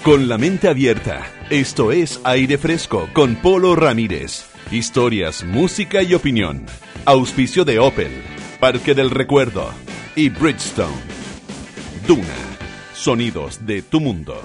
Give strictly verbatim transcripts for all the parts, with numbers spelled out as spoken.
Con la mente abierta, esto es Aire Fresco con Polo Ramírez. Historias, música y opinión. Auspicio de Opel, Parque del Recuerdo y Bridgestone. Duna, sonidos de tu mundo.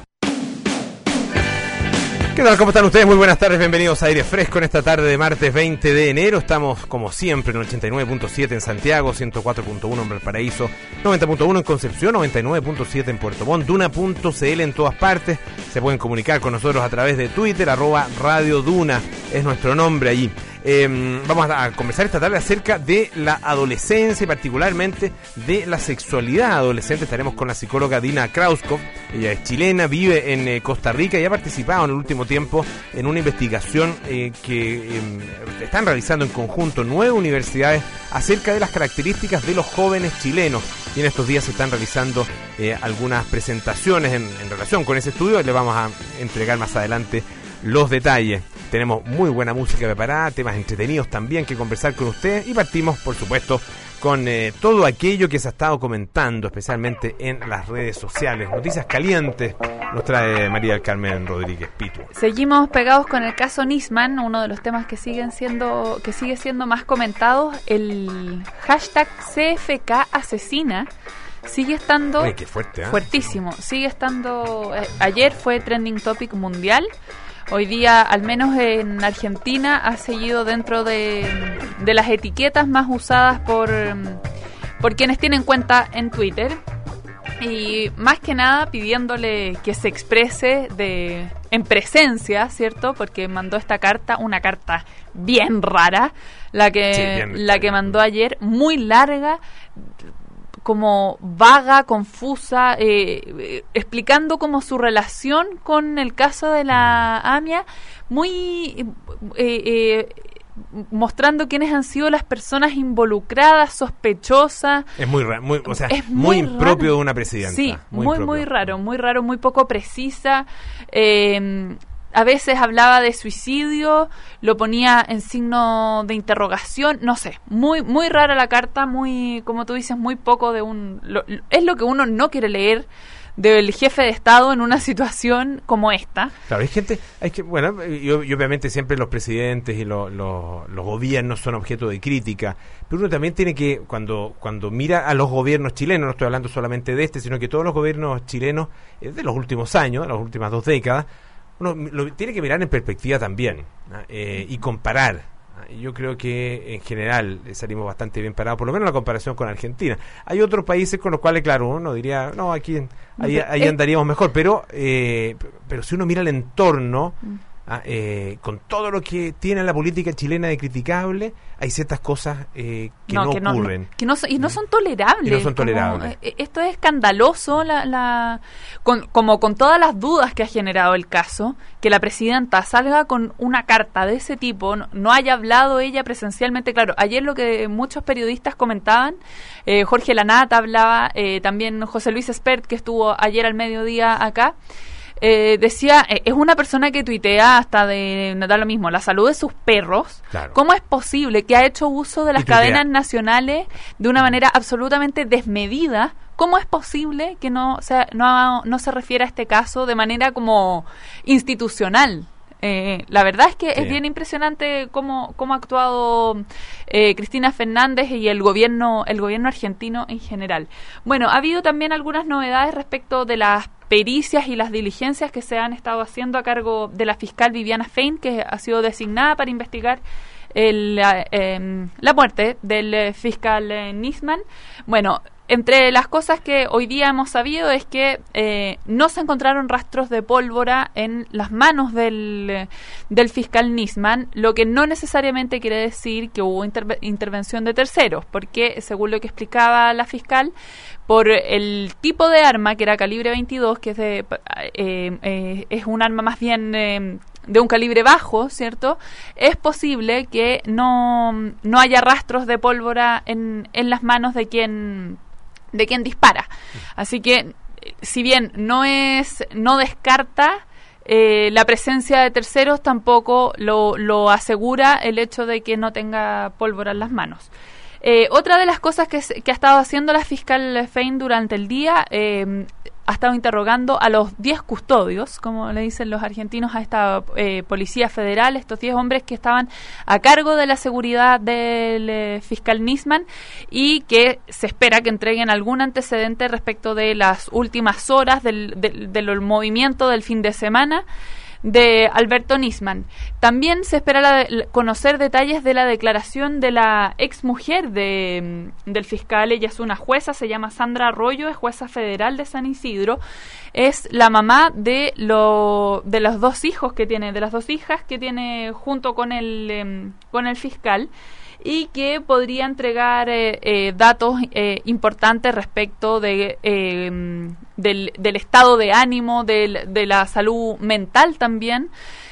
¿Qué tal? ¿Cómo están ustedes? Muy buenas tardes, bienvenidos a Aire Fresco en esta tarde de martes veinte de enero. Estamos como siempre en ochenta y nueve punto siete en Santiago, ciento cuatro punto uno en Valparaíso, noventa punto uno en Concepción, noventa y nueve punto siete en Puerto Montt, Duna punto c l en todas partes. Se pueden comunicar con nosotros a través de Twitter, arroba Radio Duna, es nuestro nombre allí. Eh, vamos a conversar esta tarde acerca de la adolescencia y particularmente de la sexualidad adolescente. Estaremos con la psicóloga Dina Krauskopf. Ella es chilena, vive en eh, Costa Rica y ha participado en el último tiempo en una investigación eh, que eh, están realizando en conjunto nueve universidades acerca de las características de los jóvenes chilenos. Y en estos días se están realizando eh, algunas presentaciones en, en relación con ese estudio. Le vamos a entregar más adelante los detalles. Tenemos muy buena música preparada, temas entretenidos también que conversar con ustedes y partimos, por supuesto, con eh, todo aquello que se ha estado comentando, especialmente en las redes sociales. Noticias calientes nos trae María del Carmen Rodríguez Pitu. Seguimos pegados con el caso Nisman, uno de los temas que siguen siendo que sigue siendo más comentado. El hashtag C F K asesina sigue estando Oye, qué fuerte, ¿eh? fuertísimo. Sigue estando. Eh, ayer fue trending topic mundial. Hoy día, al menos en Argentina, ha seguido dentro de, de las etiquetas más usadas por, por quienes tienen cuenta en Twitter. Y más que nada pidiéndole que se exprese de en presencia, ¿cierto? Porque mandó esta carta, una carta bien rara, la que, sí, bien la que mandó ayer, muy larga, como vaga, confusa, eh, eh, explicando como su relación con el caso de la AMIA, muy eh, eh, mostrando quiénes han sido las personas involucradas, sospechosas. Es muy raro, muy, o sea, es muy, muy impropio raro de una presidenta. Sí, muy, muy, muy raro, muy raro, muy poco precisa. Eh, A veces hablaba de suicidio, lo ponía en signo de interrogación, no sé, muy muy rara la carta, muy, como tú dices, muy poco de un... Lo, es lo que uno no quiere leer del jefe de Estado en una situación como esta. Claro, hay gente, hay que, bueno, y, y obviamente siempre los presidentes y lo, lo, los gobiernos son objeto de crítica, pero uno también tiene que, cuando cuando mira a los gobiernos chilenos, no estoy hablando solamente de este, sino que todos los gobiernos chilenos eh, de los últimos años, de las últimas dos décadas, uno lo tiene que mirar en perspectiva también, ¿no? eh, y comparar. ¿no? Yo creo que en general salimos bastante bien parados, por lo menos en la comparación con Argentina. Hay otros países con los cuales, claro, uno diría, no, aquí ahí, ahí andaríamos mejor, pero eh, pero si uno mira el entorno, ah, eh, con todo lo que tiene la política chilena de criticable, hay ciertas cosas eh, que no, no que ocurren. No, que no, y no son tolerables. Y no son tolerables. Como, eh, esto es escandaloso, la, la con, como con todas las dudas que ha generado el caso, que la presidenta salga con una carta de ese tipo, no, no haya hablado ella presencialmente. Claro, ayer lo que muchos periodistas comentaban, eh, Jorge Lanata hablaba, eh, también José Luis Espert, que estuvo ayer al mediodía acá, Eh, decía, eh, es una persona que tuitea hasta de, no da lo mismo, la salud de sus perros. Claro. ¿Cómo es posible que ha hecho uso de las cadenas nacionales de una manera absolutamente desmedida? ¿Cómo es posible que no, o sea, no, no se refiera a este caso de manera como institucional? Eh, la verdad es que sí. Es bien impresionante cómo, cómo ha actuado eh, Cristina Fernández y el gobierno, el gobierno argentino en general. Bueno, ha habido también algunas novedades respecto de las pericias y las diligencias que se han estado haciendo a cargo de la fiscal Viviana Fein, que ha sido designada para investigar el, eh, la muerte del fiscal eh, Nisman. Bueno, entre las cosas que hoy día hemos sabido es que eh, no se encontraron rastros de pólvora en las manos del, del fiscal Nisman, lo que no necesariamente quiere decir que hubo interve- intervención de terceros, porque según lo que explicaba la fiscal, por el tipo de arma, que era calibre veintidós, que es, de, eh, eh, es un arma más bien eh, de un calibre bajo, ¿cierto? Es posible que no, no haya rastros de pólvora en, en las manos de quien... de quien dispara. Así que, si bien no es no descarta eh, la presencia de terceros, tampoco lo, lo asegura el hecho de que no tenga pólvora en las manos. Eh, otra de las cosas que, que ha estado haciendo la fiscal Fein durante el día, eh, ha estado interrogando a los diez custodios, como le dicen los argentinos a esta eh, policía federal, estos diez hombres que estaban a cargo de la seguridad del eh, fiscal Nisman y que se espera que entreguen algún antecedente respecto de las últimas horas del, del, del movimiento del fin de semana de Alberto Nisman. También se espera la, la, conocer detalles de la declaración de la ex mujer de, del fiscal. Ella es una jueza, se llama Sandra Arroyo, es jueza federal de San Isidro. Es la mamá de, lo, de los dos hijos que tiene, de las dos hijas que tiene junto con el, eh, con el fiscal, y que podría entregar eh, eh, datos eh, importantes respecto de eh, del, del estado de ánimo, del, de la salud mental también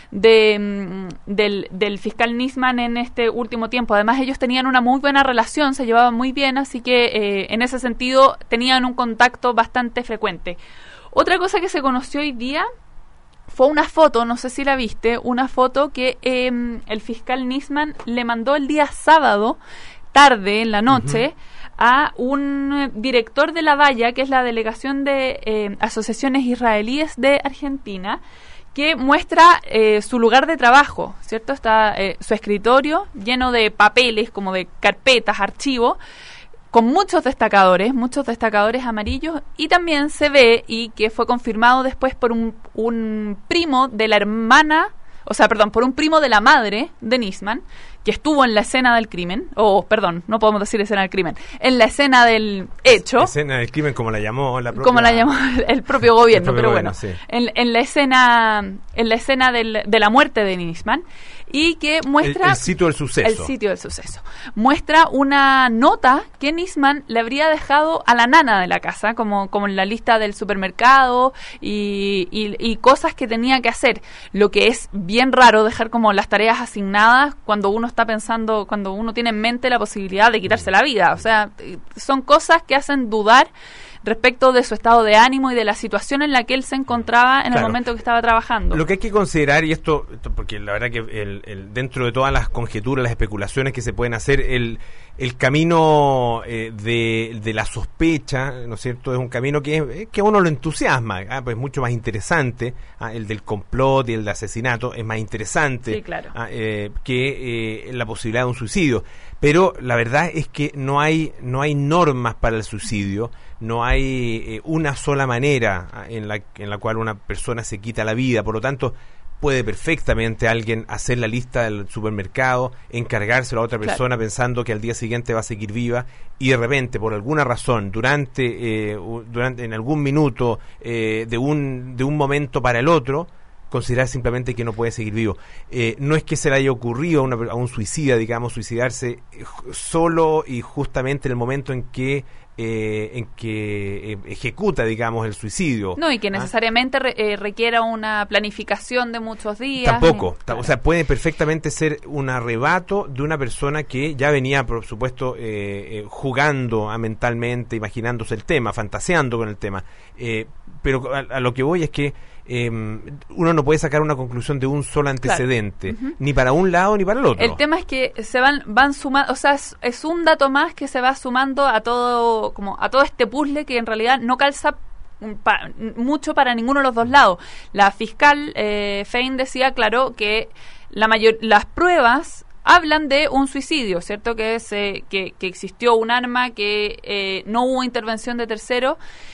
de, del, del fiscal Nisman en este último tiempo. Además, ellos tenían una muy buena relación, se llevaban muy bien, así que eh, en ese sentido tenían un contacto bastante frecuente. Otra cosa que se conoció hoy día fue una foto, no sé si la viste, una foto que eh, el fiscal Nisman le mandó el día sábado, tarde en la noche, uh-huh. a un director de la Valla, que es la delegación de eh, asociaciones israelíes de Argentina, que muestra eh, su lugar de trabajo, ¿cierto? Está eh, su escritorio lleno de papeles, como de carpetas, archivos, con muchos destacadores, muchos destacadores amarillos, y también se ve, y que fue confirmado después por un, un primo de la hermana, o sea, perdón, por un primo de la madre de Nisman, que estuvo en la escena del crimen, o, oh, perdón, no podemos decir escena del crimen, en la escena del hecho. Escena del crimen, como la llamó la propia... Como la llamó el propio gobierno, el propio pero gobierno, bueno, sí. en, en la escena, en la escena del, de la muerte de Nisman, y que muestra... El, el sitio del suceso. El sitio del suceso. Muestra una nota que Nisman le habría dejado a la nana de la casa, como, como en la lista del supermercado y, y, y cosas que tenía que hacer. Lo que es bien raro dejar como las tareas asignadas cuando uno está pensando, cuando uno tiene en mente la posibilidad de quitarse la vida. O sea, son cosas que hacen dudar respecto de su estado de ánimo y de la situación en la que él se encontraba en claro. el momento que estaba trabajando. Lo que hay que considerar, y esto, esto porque la verdad que el, el, dentro de todas las conjeturas, las especulaciones que se pueden hacer, el, el camino eh, de, de la sospecha, ¿no es cierto?, es un camino que, que a uno lo entusiasma, ¿ah? Pues mucho más interesante, ¿ah? El del complot y el de asesinato es más interesante sí, claro. ¿ah? eh, que eh, la posibilidad de un suicidio. Pero la verdad es que no hay no hay normas para el suicidio, no hay eh, una sola manera en la en la cual una persona se quita la vida. Por lo tanto, puede perfectamente alguien hacer la lista del supermercado, encargárselo a otra persona claro. pensando que al día siguiente va a seguir viva, y de repente, por alguna razón, durante eh, durante en algún minuto eh, de un de un momento para el otro, considerar simplemente que no puede seguir vivo. Eh, no es que se le haya ocurrido a, una, a un suicida, digamos, suicidarse solo y justamente en el momento en que eh, en que eh, ejecuta, digamos, el suicidio. No, y que necesariamente ¿ah? re, eh, requiera una planificación de muchos días. Tampoco. Eh, claro. O sea, puede perfectamente ser un arrebato de una persona que ya venía, por supuesto, eh, eh, jugando a mentalmente, imaginándose el tema, fantaseando con el tema. Eh, pero a, a lo que voy es que Eh, uno no puede sacar una conclusión de un solo antecedente, claro. uh-huh. ni para un lado ni para el otro. El tema es que se van van sumando, o sea, es, es un dato más que se va sumando a todo como a todo este puzzle que en realidad no calza pa, mucho para ninguno de los dos lados. La fiscal eh, Fein decía, claro, que la mayor las pruebas hablan de un suicidio, ¿cierto? Que es eh, que, que existió un arma, que eh, no hubo intervención de tercero.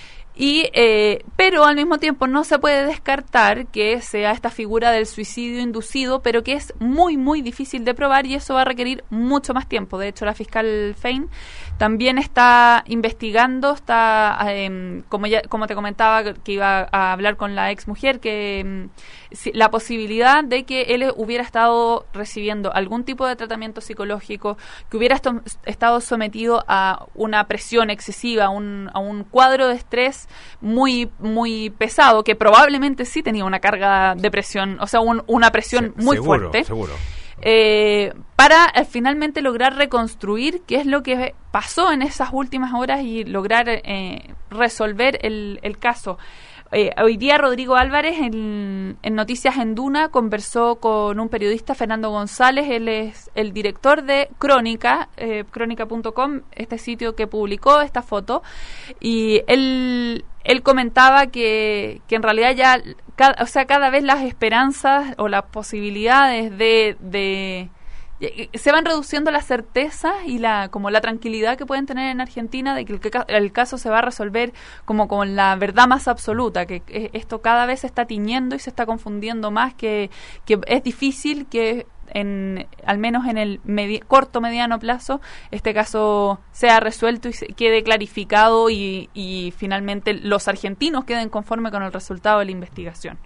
Y eh, pero al mismo tiempo no se puede descartar que sea esta figura del suicidio inducido, pero que es muy muy difícil de probar, y eso va a requerir mucho más tiempo. De hecho, la fiscal Fein también está investigando, está eh, como ya como te comentaba que iba a hablar con la ex mujer, que eh, si, la posibilidad de que él hubiera estado recibiendo algún tipo de tratamiento psicológico, que hubiera esto, estado sometido a una presión excesiva, a un, a un cuadro de estrés muy muy pesado, que probablemente sí tenía una carga de presión, o sea, un, una presión Se, muy seguro, fuerte, seguro. Eh, para eh, finalmente lograr reconstruir qué es lo que pasó en esas últimas horas y lograr eh, resolver el, el caso. Eh, hoy día Rodrigo Álvarez en, en Noticias en Duna conversó con un periodista, Fernando González. Él es el director de Crónica, eh, crónica punto com, este sitio que publicó esta foto, y él, él comentaba que, que en realidad ya, cada, o sea, cada vez las esperanzas o las posibilidades de... de se van reduciendo las certezas y la como la tranquilidad que pueden tener en Argentina de que el, que el caso se va a resolver como con la verdad más absoluta, que esto cada vez se está tiñendo y se está confundiendo más, que, que es difícil que en al menos en el medi- corto mediano plazo este caso sea resuelto y se quede clarificado y, y finalmente los argentinos queden conformes con el resultado de la investigación.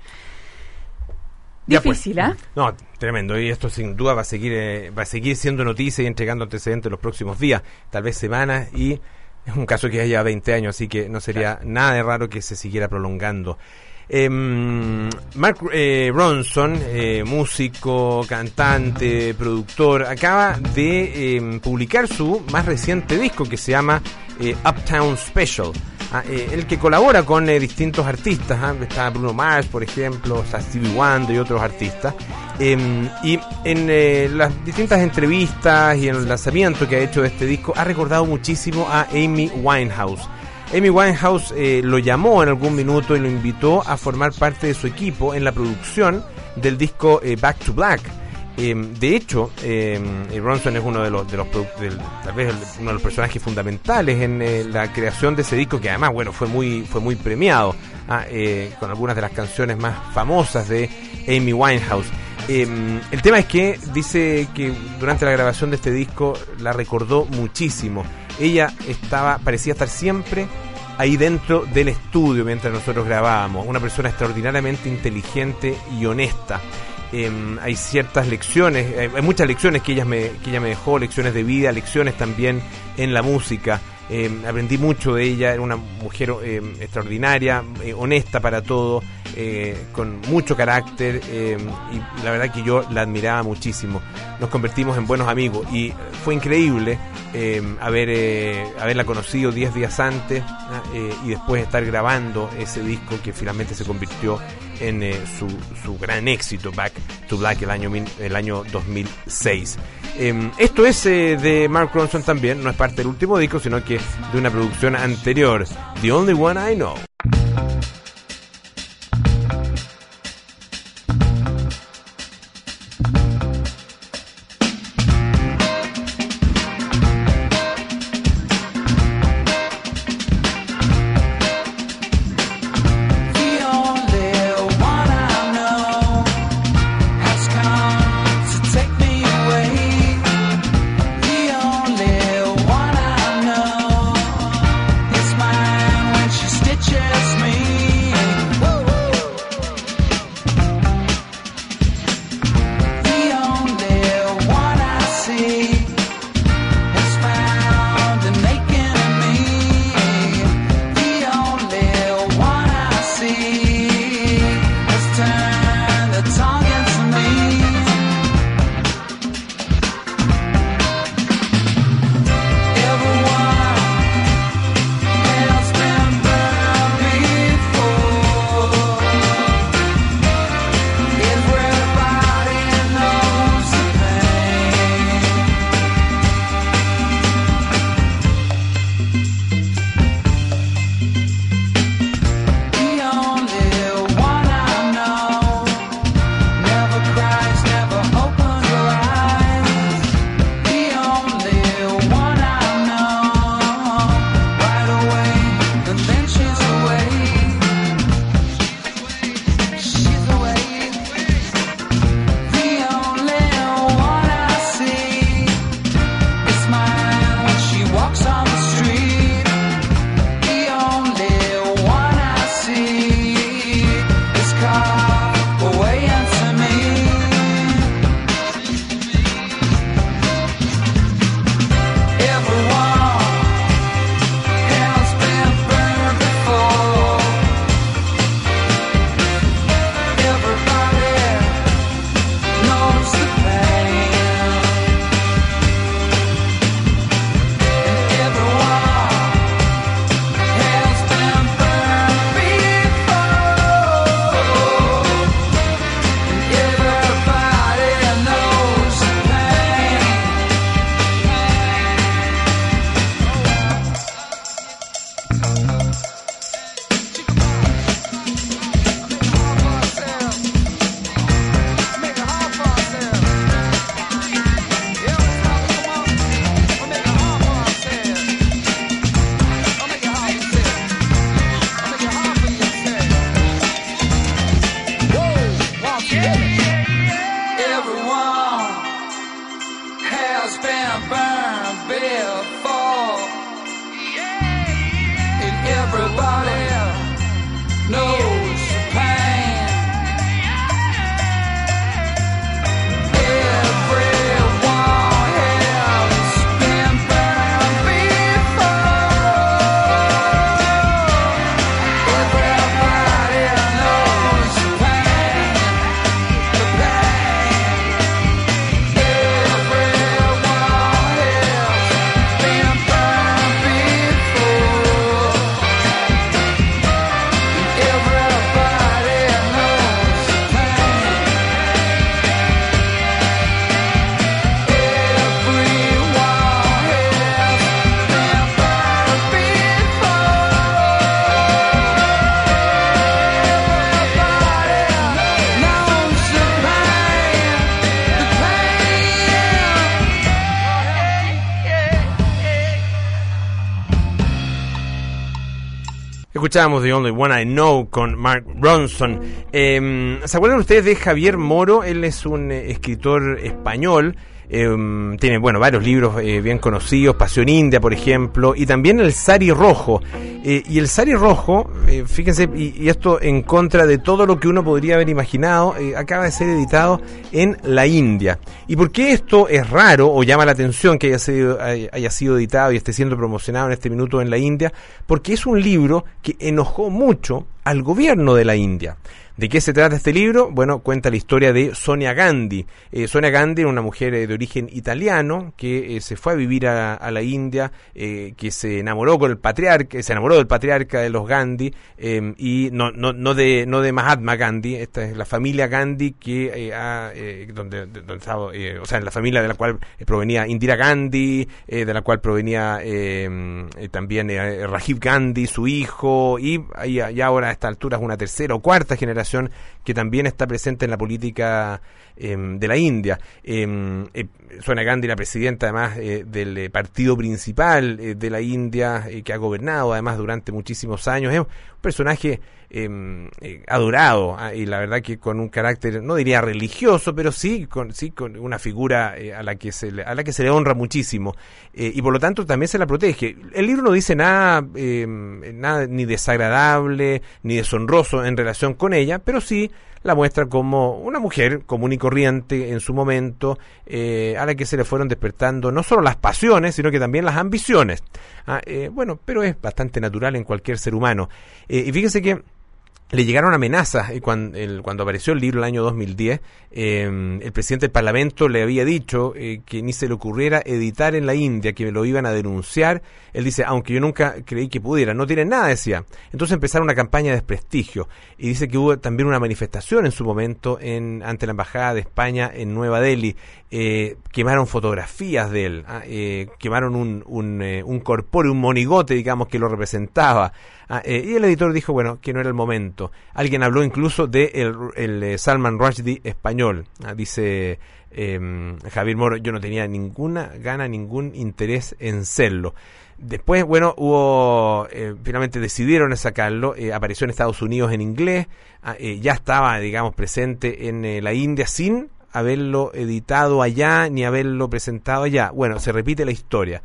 Difícil, ¿ah? Pues, no, tremendo. Y esto sin duda va a seguir eh, va a seguir siendo noticia y entregando antecedentes los próximos días, tal vez semanas, y es un caso que ya lleva veinte años, así que no sería claro. nada de raro que se siguiera prolongando. Eh, Mark eh, Ronson, eh, músico, cantante, productor, acaba de eh, publicar su más reciente disco que se llama eh, Uptown Special. Ah, eh, el que colabora con eh, distintos artistas, ¿eh? Está Bruno Mars, por ejemplo, está Stevie Wonder y otros artistas, eh, y en eh, las distintas entrevistas y en el lanzamiento que ha hecho de este disco ha recordado muchísimo a Amy Winehouse. Amy Winehouse eh, lo llamó en algún minuto y lo invitó a formar parte de su equipo en la producción del disco eh, Back to Black. Eh, de hecho, eh, Ronson es uno de los, de los del, tal vez el, uno de los personajes fundamentales en eh, la creación de ese disco, que además, bueno, fue muy fue muy premiado, ah, eh, con algunas de las canciones más famosas de Amy Winehouse. Eh, el tema es que dice que durante la grabación de este disco la recordó muchísimo. Ella estaba parecía estar siempre ahí dentro del estudio mientras nosotros grabábamos. Una persona extraordinariamente inteligente y honesta. Eh, hay ciertas lecciones, hay, hay muchas lecciones que ella me que ella me dejó, lecciones de vida, lecciones también en la música. Eh, aprendí mucho de ella. Era una mujer eh, extraordinaria, eh, honesta para todo, eh, con mucho carácter, eh, y la verdad que yo la admiraba muchísimo. Nos convertimos en buenos amigos y fue increíble eh, haber eh, haberla conocido diez días antes, eh, y después estar grabando ese disco que finalmente se convirtió en eh, su, su gran éxito, Back to Black, el año el año dos mil seis. Eh, esto es eh, de Mark Ronson también, no es parte del último disco, sino que de una producción anterior, The Only One I Know. Stitches Escuchábamos The Only One I Know con Mark Ronson. Eh, ¿Se acuerdan ustedes de Javier Moro? Él es un eh, escritor español. Eh, tiene, bueno, varios libros eh, bien conocidos, Pasión India, por ejemplo, y también El Sari Rojo. Eh, y El Sari Rojo, eh, fíjense, y, y esto en contra de todo lo que uno podría haber imaginado, eh, acaba de ser editado en la India. ¿Y por qué esto es raro o llama la atención que haya sido, haya sido editado y esté siendo promocionado en este minuto en la India? Porque es un libro que enojó mucho al gobierno de la India. ¿De qué se trata este libro? Bueno, cuenta la historia de Sonia Gandhi. Eh, Sonia Gandhi era una mujer eh, de origen italiano que eh, se fue a vivir a, a la India, eh, que se enamoró con el patriarca, se enamoró del patriarca de los Gandhi eh, y no no no de no de Mahatma Gandhi. Esta es la familia Gandhi que eh, ha, eh, donde, donde estaba, eh, o sea, la familia de la cual eh, provenía Indira Gandhi, eh, de la cual provenía eh, eh, también eh, Rajiv Gandhi, su hijo, y, y, y ahora a esta altura es una tercera o cuarta generación que también está presente en la política eh, de la India. Eh, eh, Sonia Gandhi, la presidenta además eh, del eh, partido principal eh, de la India, eh, que ha gobernado además durante muchísimos años, es un personaje eh, eh, adorado, ah, y la verdad que con un carácter, no diría religioso, pero sí con, sí, con una figura eh, a la que se le, a la que se le honra muchísimo, eh, y por lo tanto también se la protege. El libro no dice nada, eh, nada ni desagradable ni deshonroso en relación con ella, pero sí la muestra como una mujer común y corriente en su momento, eh, a la que se le fueron despertando no solo las pasiones, sino que también las ambiciones. Ah, eh, bueno, pero es bastante natural en cualquier ser humano. Eh, y fíjense que le llegaron amenazas eh, cuando, el, cuando apareció el libro el año dos mil diez. Eh, el presidente del Parlamento le había dicho eh, que ni se le ocurriera editar en la India, que lo iban a denunciar. Él dice, aunque yo nunca creí que pudiera, no tienen nada, decía. Entonces empezaron una campaña de desprestigio, y dice que hubo también una manifestación en su momento en ante la Embajada de España en Nueva Delhi. Eh, quemaron fotografías de él, ah, eh, quemaron un, un, eh, un corpóreo, un monigote, digamos, que lo representaba. Ah, eh, y el editor dijo, bueno, que no era el momento. Alguien habló incluso de el, el, el Salman Rushdie español. Ah, dice eh, Javier Moro, yo no tenía ninguna gana, ningún interés en serlo. Después, bueno, hubo, eh, finalmente decidieron sacarlo, eh, apareció en Estados Unidos en inglés, ah, eh, ya estaba, digamos, presente en eh, la India sin haberlo editado allá ni haberlo presentado allá. Bueno, se repite la historia.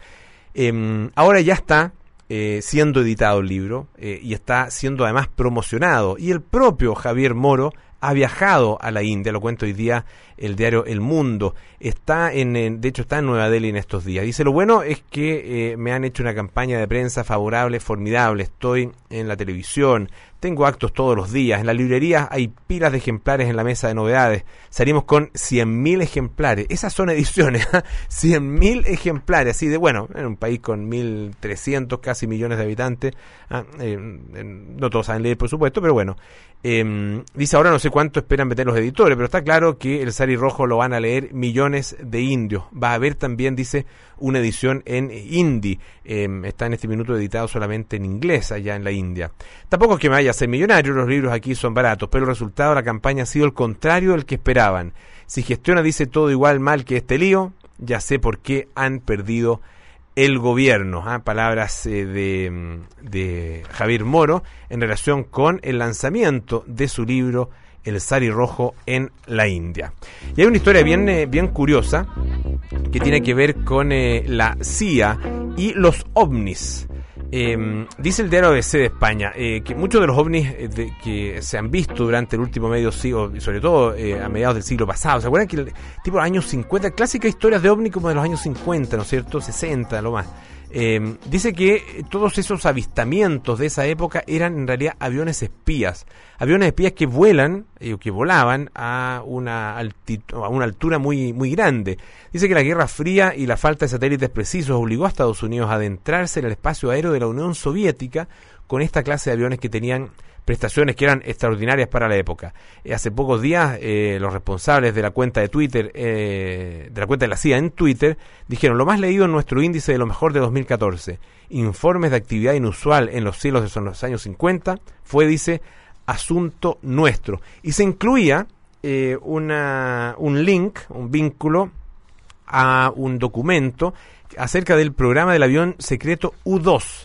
Eh, ahora ya está eh, siendo editado el libro eh, y está siendo además promocionado, y el propio Javier Moro ha viajado a la India, lo cuenta hoy día el diario El Mundo, está en, en de hecho está en Nueva Delhi en estos días. Dice, lo bueno es que eh, me han hecho una campaña de prensa favorable, formidable, estoy en la televisión, tengo actos todos los días, en la librería hay pilas de ejemplares en la mesa de novedades, salimos con cien mil ejemplares, esas son ediciones, cien mil ejemplares, así de, bueno, en un país con mil trescientos casi millones de habitantes, ah, eh, eh, no todos saben leer por supuesto, pero bueno, eh, dice, ahora no sé cuánto esperan meter los editores, pero está claro que el Sari Rojo lo van a leer millones de indios. Va a haber también, dice, una edición en hindi. Eh, está en este minuto editado solamente en inglés allá en la India. Tampoco es que me vaya a ser millonario, los libros aquí son baratos, pero el resultado de la campaña ha sido el contrario del que esperaban. Si Gestiona dice todo igual mal que este lío, ya sé por qué han perdido el gobierno. ¿ah? Palabras eh, de, de Javier Moro en relación con el lanzamiento de su libro El Sari Rojo en la India. Y hay una historia bien, eh, bien curiosa que tiene que ver con eh, la C I A y los ovnis. Eh, dice el diario A B C de España eh, que muchos de los ovnis eh, de, que se han visto durante el último medio siglo, y sobre todo eh, a mediados del siglo pasado, ¿se acuerdan que el tipo de los años cincuenta, clásicas historias de ovni como de los años cincuenta, ¿no es cierto? sesenta, lo más. Eh, dice que todos esos avistamientos de esa época eran en realidad aviones espías, aviones espías que vuelan, eh, que volaban a una, altitud, a una altura muy, muy grande. Dice que la Guerra Fría y la falta de satélites precisos obligó a Estados Unidos a adentrarse en el espacio aéreo de la Unión Soviética con esta clase de aviones que tenían prestaciones que eran extraordinarias para la época. Eh, hace pocos días eh, los responsables de la cuenta de Twitter, eh, de la cuenta de la C I A en Twitter, dijeron, lo más leído en nuestro índice de lo mejor de dos mil catorce, informes de actividad inusual en los cielos de los años cincuenta, fue, dice, asunto nuestro. Y se incluía eh, una, un link, un vínculo a un documento acerca del programa del avión secreto U dos.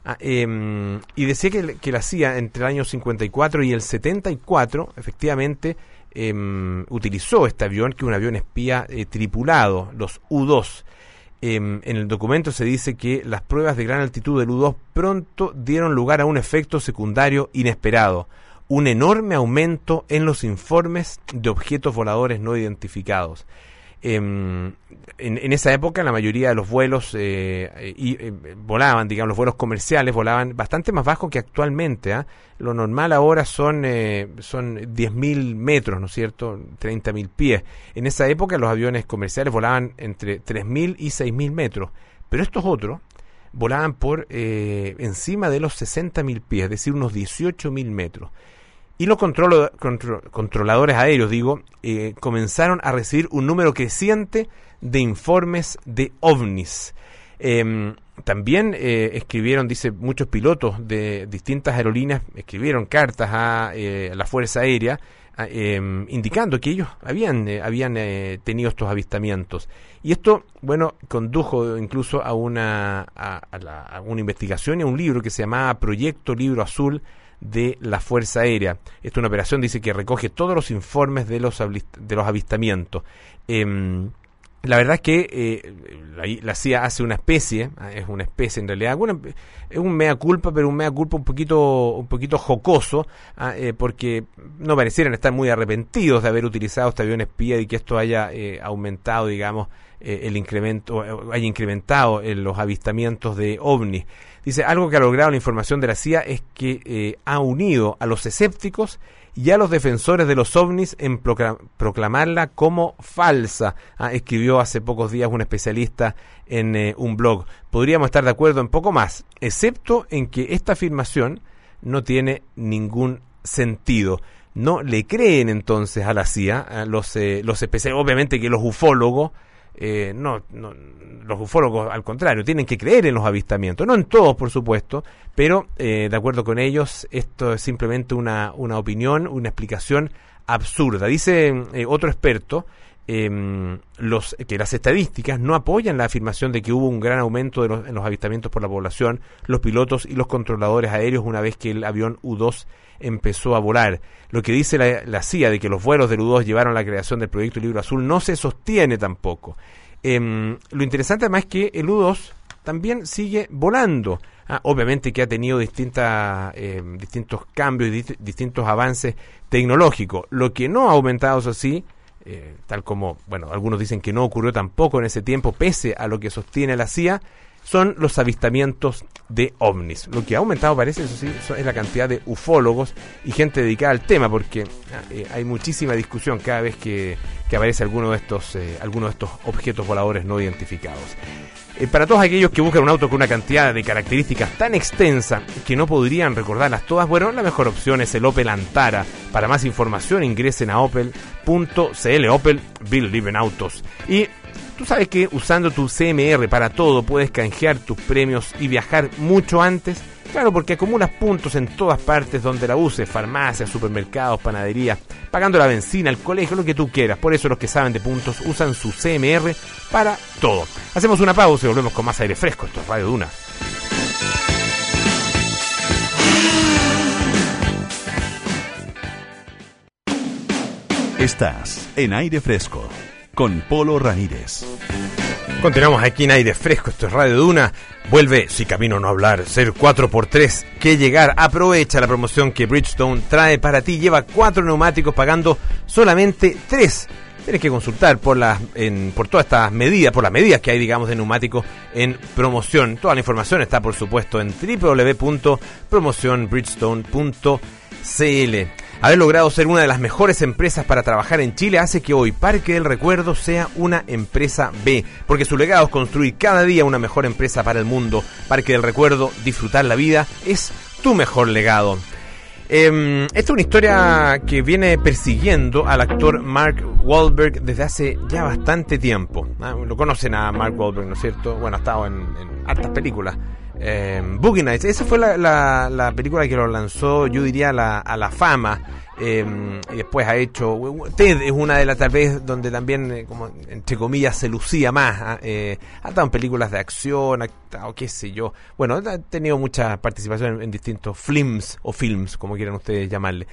Ah, eh, y decía que, que la C I A entre el año cincuenta y cuatro y el setenta y cuatro, efectivamente, eh, utilizó este avión, que es un avión espía eh, tripulado, los U dos. Eh, en el documento se dice que las pruebas de gran altitud del U dos pronto dieron lugar a un efecto secundario inesperado, un enorme aumento en los informes de objetos voladores no identificados. Eh, en, en esa época la mayoría de los vuelos eh, y, eh, volaban, digamos, los vuelos comerciales volaban bastante más bajo que actualmente. ¿eh? Lo normal ahora son eh, son diez mil metros, ¿no es cierto? treinta mil pies. En esa época los aviones comerciales volaban entre tres mil y seis mil metros, pero estos otros volaban por eh, encima de los sesenta mil pies, es decir, unos dieciocho mil metros. Y los control, contro, controladores aéreos, digo, eh, comenzaron a recibir un número creciente de informes de ovnis. Eh, también eh, escribieron, dice, muchos pilotos de distintas aerolíneas, escribieron cartas a eh, la Fuerza Aérea, a, eh, indicando que ellos habían, eh, habían eh, tenido estos avistamientos. Y esto, bueno, condujo incluso a una, a, a la, a una investigación y a un libro que se llamaba Proyecto Libro Azul de la Fuerza Aérea. Esta es una operación, dice, que recoge todos los informes de los de los avistamientos. Eh, la verdad es que eh, la, la C I A hace una especie, es una especie en realidad, una, es un mea culpa, pero un mea culpa un poquito un poquito jocoso, eh, porque no parecieran estar muy arrepentidos de haber utilizado este avión espía y que esto haya eh, aumentado, digamos, eh, el incremento, haya incrementado en los avistamientos de ovnis. Dice, algo que ha logrado la información de la C I A es que eh, ha unido a los escépticos y a los defensores de los ovnis en proclam- proclamarla como falsa. Ah, escribió hace pocos días un especialista en eh, un blog. Podríamos estar de acuerdo en poco más, excepto en que esta afirmación no tiene ningún sentido. No le creen entonces a la C I A, a los, eh, los especialistas, obviamente que los ufólogos, Eh, no, no, los ufólogos al contrario tienen que creer en los avistamientos, no en todos por supuesto, pero eh, de acuerdo con ellos esto es simplemente una, una opinión, una explicación absurda. Dice eh, otro experto eh, los, que las estadísticas no apoyan la afirmación de que hubo un gran aumento de los, en los avistamientos por la población, los pilotos y los controladores aéreos una vez que el avión U dos empezó a volar. Lo que dice la, la C I A de que los vuelos del U dos llevaron a la creación del Proyecto Libro Azul no se sostiene tampoco. Eh, lo interesante además es que el U dos también sigue volando. Ah, obviamente que ha tenido distintas, eh, distintos cambios y dist- distintos avances tecnológicos. Lo que no ha aumentado, eso sí, eh, tal como, bueno, algunos dicen que no ocurrió tampoco en ese tiempo, pese a lo que sostiene la C I A, son los avistamientos de ovnis. Lo que ha aumentado, parece, eso sí, es la cantidad de ufólogos y gente dedicada al tema, porque eh, hay muchísima discusión cada vez que, que aparece alguno de estos, eh, alguno de estos objetos voladores no identificados. Eh, para todos aquellos que buscan un auto con una cantidad de características tan extensa que no podrían recordarlas todas, bueno, la mejor opción es el Opel Antara. Para más información ingresen a opel punto c l. Opel, Believe in Autos. Y tú sabes que usando tu C M R para todo puedes canjear tus premios y viajar mucho antes. Claro, porque acumulas puntos en todas partes donde la uses, farmacias, supermercados, panaderías, pagando la benzina, el colegio, lo que tú quieras. Por eso los que saben de puntos usan su C M R para todo. Hacemos una pausa y volvemos con más aire fresco. Esto es Radio Duna. Estás en Aire Fresco con Polo Ramírez. Continuamos aquí en Aire Fresco, esto es Radio Duna. Vuelve, si camino no hablar, ser cuatro por tres que llegar. Aprovecha la promoción que Bridgestone trae para ti. Lleva cuatro neumáticos pagando solamente tres. Tienes que consultar por las, en, por todas estas medidas, por las medidas que hay, digamos, de neumáticos en promoción. Toda la información está, por supuesto, en doble u doble u doble u punto promoción bridgestone punto c l. Haber logrado ser una de las mejores empresas para trabajar en Chile hace que hoy Parque del Recuerdo sea una empresa B, porque su legado es construir cada día una mejor empresa para el mundo. Parque del Recuerdo, disfrutar la vida, es tu mejor legado. Eh, esta es una historia que viene persiguiendo al actor Mark Wahlberg desde hace ya bastante tiempo. ¿Ah? Lo conocen a Mark Wahlberg, ¿no es cierto? Bueno, ha estado en, en hartas películas. Eh, Boogie Nights, esa fue la, la, la película que lo lanzó, yo diría, la, a la fama. Eh, y después ha hecho Ted, es una de las tal vez donde también eh, como entre comillas se lucía más. Eh, ha estado en películas de acción, ha estado qué sé yo, bueno, ha tenido mucha participación en, en distintos films o films, como quieran ustedes llamarle.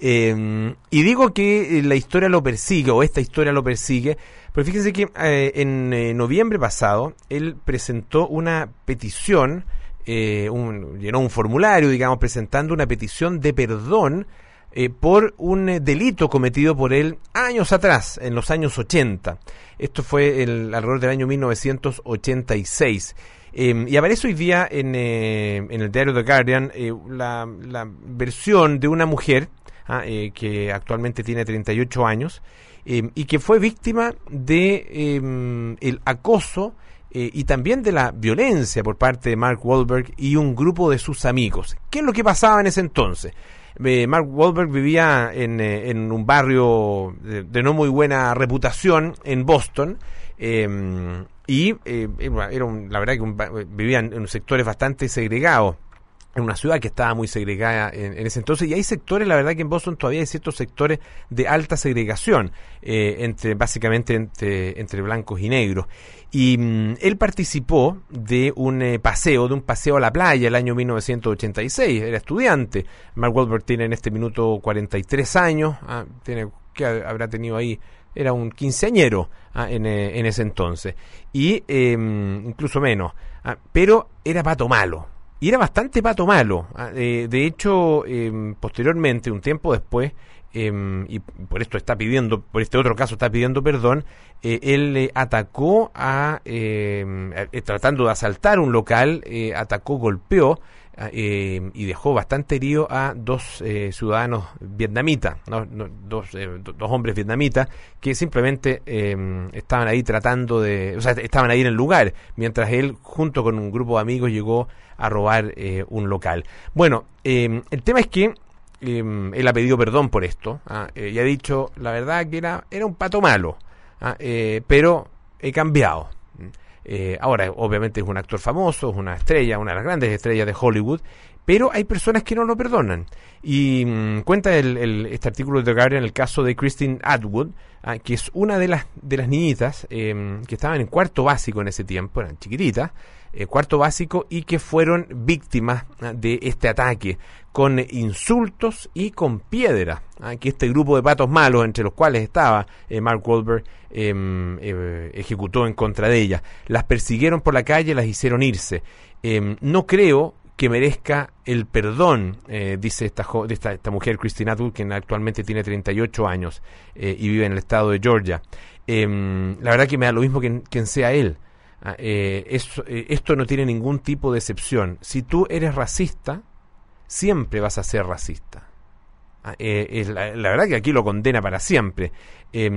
Eh, y digo que la historia lo persigue, o esta historia lo persigue, pero fíjense que eh, en eh, noviembre pasado él presentó una petición, eh, un, llenó un formulario, digamos, presentando una petición de perdón Eh, por un eh, delito cometido por él años atrás, en los años ochenta. Esto fue el, alrededor del año mil novecientos ochenta y seis. Eh, y aparece hoy día en, eh, en el diario The Guardian eh, la, la versión de una mujer ah, eh, que actualmente tiene treinta y ocho años eh, y que fue víctima de eh, el acoso eh, y también de la violencia por parte de Mark Wahlberg y un grupo de sus amigos. ¿Qué es lo que pasaba en ese entonces? Eh, Mark Wahlberg vivía en, eh, en un barrio de, de no muy buena reputación en Boston eh, y eh, era un, la verdad que un, vivían en sectores bastante segregados, en una ciudad que estaba muy segregada en, en ese entonces, y hay sectores, la verdad que en Boston todavía hay ciertos sectores de alta segregación, eh, entre básicamente entre, entre blancos y negros. Y mm, él participó de un eh, paseo, de un paseo a la playa el año mil novecientos ochenta y seis, era estudiante. Mark Wahlberg tiene en este minuto cuarenta y tres años, ah, tiene, ¿qué habrá tenido ahí? Era un quinceañero ah, en, eh, en ese entonces, y eh, incluso menos, ah, pero era pato malo. Y era bastante pato malo. Eh, de hecho, eh, posteriormente, un tiempo después, eh, y por esto está pidiendo, por este otro caso está pidiendo perdón, eh, él eh, atacó a, eh, eh, tratando de asaltar un local, eh, atacó, golpeó eh, y dejó bastante herido a dos eh, ciudadanos vietnamitas, ¿no? No, dos, eh, dos hombres vietnamitas que simplemente eh, estaban ahí tratando de, o sea, estaban ahí en el lugar, mientras él, junto con un grupo de amigos, llegó a robar eh, un local. Bueno, eh, el tema es que eh, él ha pedido perdón por esto ah, eh, y ha dicho la verdad que era, era un pato malo, ah, eh, pero he cambiado. Eh, ahora, obviamente es un actor famoso, es una estrella, una de las grandes estrellas de Hollywood, pero hay personas que no lo perdonan. Y mmm, cuenta el, el, este artículo de The Guardian el caso de Christine Atwood, ah, que es una de las de las niñitas eh, que estaban en cuarto básico en ese tiempo, eran chiquititas, eh, cuarto básico, y que fueron víctimas ah, de este ataque con eh, insultos y con piedra, ah, que este grupo de patos malos, entre los cuales estaba eh, Mark Wahlberg, eh, eh, ejecutó en contra de ellas. Las persiguieron por la calle, las hicieron irse. Eh, no creo que merezca el perdón, eh, dice esta, jo- esta, esta mujer, Christine Atwood, quien actualmente tiene treinta y ocho años eh, y vive en el estado de Georgia. Eh, la verdad que me da lo mismo que quien sea él. Ah, eh, eso, eh, esto no tiene ningún tipo de excepción. Si tú eres racista, siempre vas a ser racista. Ah, eh, eh, la, la verdad que aquí lo condena para siempre. Eh,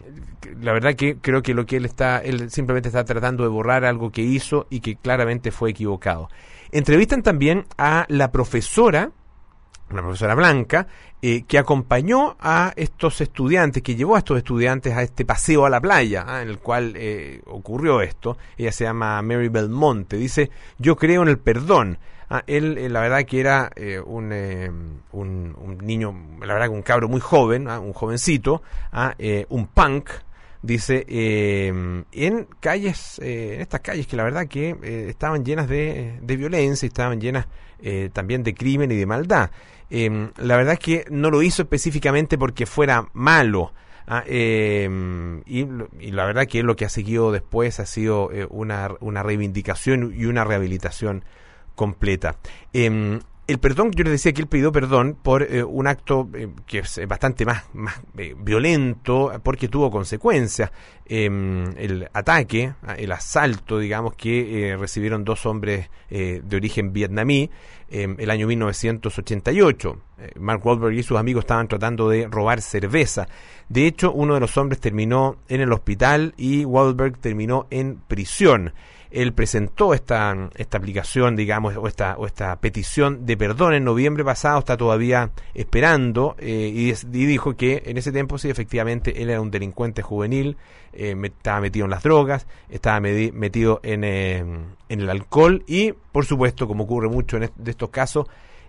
la verdad que creo que lo que él está, él simplemente está tratando de borrar algo que hizo y que claramente fue equivocado. Entrevistan también a la profesora, una profesora blanca, eh, que acompañó a estos estudiantes, que llevó a estos estudiantes a este paseo a la playa, ¿ah? En el cual eh, ocurrió esto. Ella se llama Mary Belmonte. Dice, yo creo en el perdón. Ah, él, eh, la verdad que era eh, un, eh, un, un niño, la verdad que un cabro muy joven, ¿ah? Un jovencito, ¿ah? eh, un punk. Dice, eh, en calles, eh, en estas calles que la verdad que eh, estaban llenas de, de violencia y estaban llenas eh, también de crimen y de maldad. Eh, la verdad es que no lo hizo específicamente porque fuera malo. Ah, eh, y, y la verdad que lo que ha seguido después ha sido eh, una, una reivindicación y una rehabilitación completa. Eh, El perdón, yo les decía que él pidió perdón por eh, un acto eh, que es bastante más, más eh, violento, porque tuvo consecuencias. Eh, el ataque, el asalto, digamos, que eh, recibieron dos hombres eh, de origen vietnamí eh, el año mil novecientos ochenta y ocho. Eh, Mark Wahlberg y sus amigos estaban tratando de robar cerveza. De hecho, uno de los hombres terminó en el hospital y Wahlberg terminó en prisión. Él presentó esta esta aplicación, digamos, o esta o esta petición de perdón en noviembre pasado, está todavía esperando, eh, y, y dijo que en ese tiempo sí, efectivamente, él era un delincuente juvenil, eh, me, estaba metido en las drogas, estaba medi- metido en, eh, en el alcohol y, por supuesto, como ocurre mucho en est- de estos casos,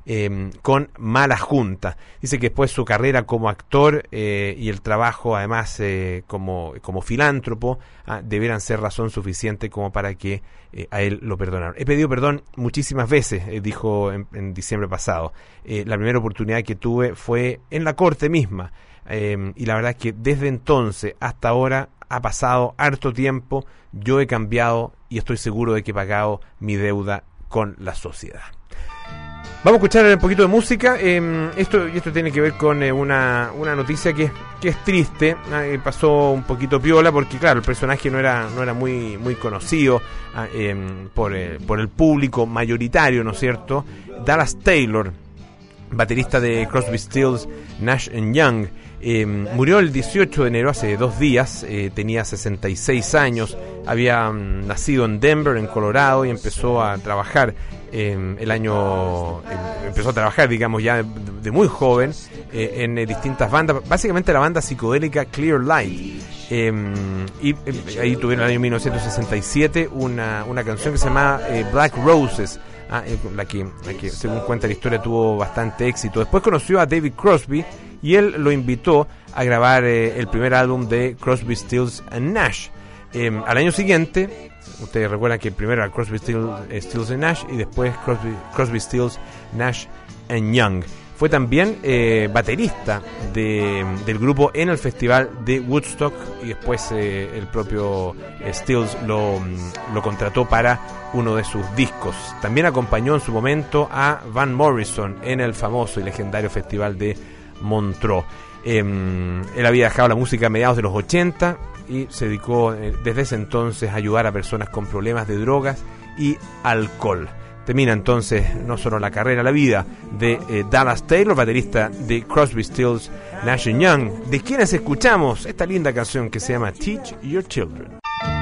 eh, con mala junta. Dice que después su carrera como actor eh, y el trabajo además eh, como, como filántropo ah, debieran ser razón suficiente como para que eh, a él lo perdonaron. He pedido perdón muchísimas veces, eh, dijo en, en diciembre pasado. Eh, la primera oportunidad que tuve fue en la corte misma. Eh, y la verdad es que desde entonces hasta ahora ha pasado harto tiempo, yo he cambiado y estoy seguro de que he pagado mi deuda con la sociedad. Vamos a escuchar un poquito de música. Eh, esto, y esto tiene que ver con eh, una, una noticia que, que es triste. Eh, pasó un poquito piola porque, claro, el personaje no era, no era muy, muy conocido eh, por, eh, por el público mayoritario, ¿no es cierto? Dallas Taylor, baterista de Crosby, Stills, Nash and Young, eh, murió el dieciocho de enero, hace dos días. Eh, tenía sesenta y seis años, había um, nacido en Denver, en Colorado, y empezó a trabajar eh, el año, eh, empezó a trabajar, digamos, ya de, de muy joven eh, en eh, distintas bandas, básicamente la banda psicodélica Clear Light. Eh, y eh, ahí tuvieron en el año mil novecientos sesenta y siete una, una canción que se llama eh, Black Roses. Ah, eh, la, que, la que, según cuenta la historia, tuvo bastante éxito. Después conoció a David Crosby y él lo invitó a grabar eh, el primer álbum de Crosby, Stills and Nash. Eh, al año siguiente, ustedes recuerdan que primero era Crosby, Stills, eh, Stills and Nash, y después Crosby, Crosby, Stills, Nash and Young. Fue también eh, baterista de, del grupo en el festival de Woodstock, y después eh, el propio eh, Stills lo, lo contrató para uno de sus discos. También acompañó en su momento a Van Morrison en el famoso y legendario festival de Montreux. Eh, él había dejado la música a mediados de los ochenta y se dedicó eh, desde ese entonces a ayudar a personas con problemas de drogas y alcohol. Termina entonces no solo la carrera, la vida de eh, Dallas Taylor, baterista de Crosby, Stills, Nash and Young, de quienes escuchamos esta linda canción que se llama Teach Your Children.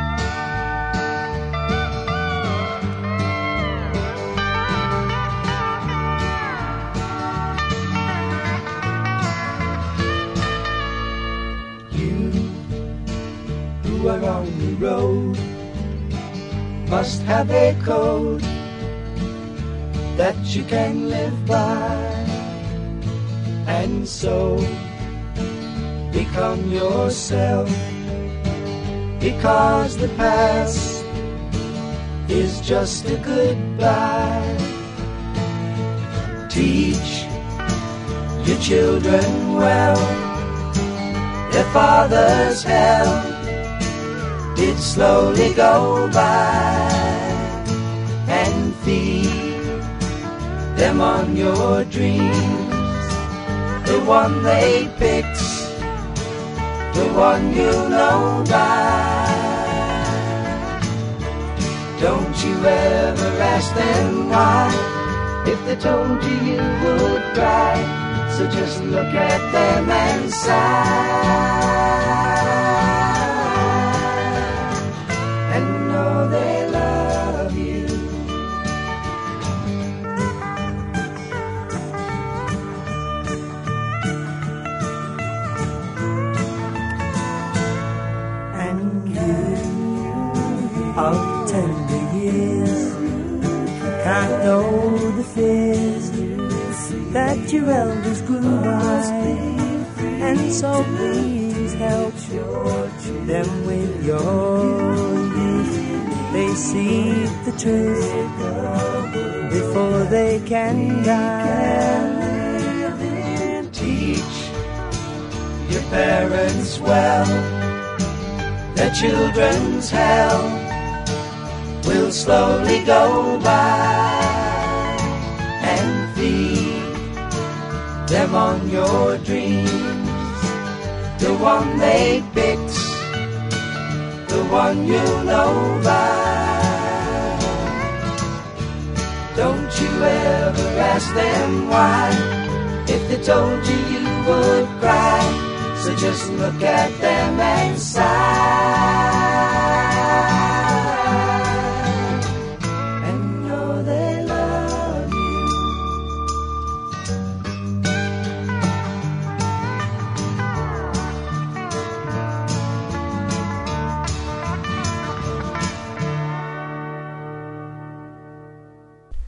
You who are on the road must have a code that you can live by, and so become yourself, because the past is just a goodbye. Teach your children well, their father's hell did slowly go by, and feed them on your dreams, the one they picked, the one you know by. Don't you ever ask them why, if they told you you would cry, so just look at them and sigh, and know they love you. Of tender years, can't know the fears that your elders grew by, and so please help them with your youth. They seek the truth before they can die. Teach your parents well, their children's hell will slowly go by, and feed them on your dreams, the one they picked, the one you know by. Don't you ever ask them why, if they told you you would cry, so just look at them and sigh.